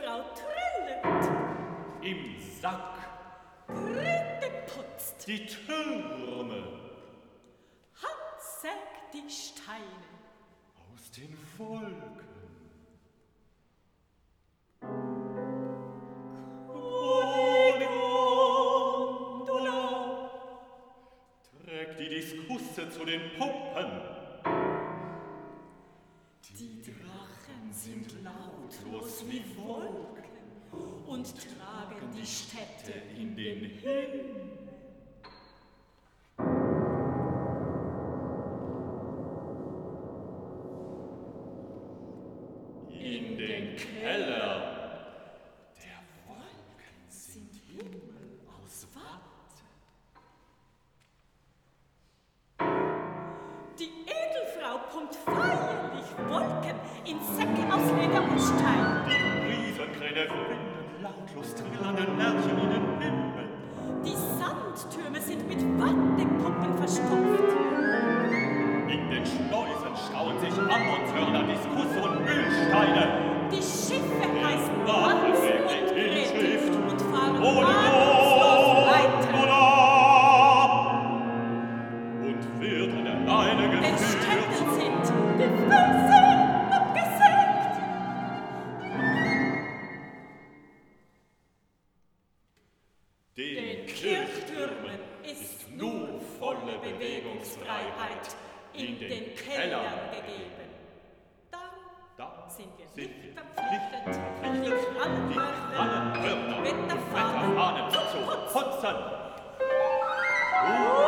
Edelfrau trillet. Im Sack. Grete putzt. Die Türme. Hand sägt die Steine. Aus den Wolken. Trägt die Diskusse zu den Puppen. Die Drachen sind lautlos wie Wolken und tragen die Städte in den Himmel. In den Keller. Der Wolken sind Himmel aus Watte. Die Edelfrau pumpt feierlich Wolken in Säcke aus Leder und Stein. Die Riesenkräne winden lautlos trillernde Lerchen in den Himmel. Die Sandtürme sind mit Wattepuppen verstopft. In den Schleusen stauen sich Ammonshörner, Diskusse und Mühlsteine. Die Schiffe heißen Waffen Hans mit und Inschrift. Grete und fahren Ohne ahnungslos weiter. Und werden alleine Denn geführt. Städte sind die Füße abgesägt. Den Kirchtürmen ist nur volle Bewegungsfreiheit in den Kellern gegeben. Da Sind wir sind nicht wir verpflichtet, nicht die Krannenhörner, Wetterfahnen Wetterfahnen zu putzen.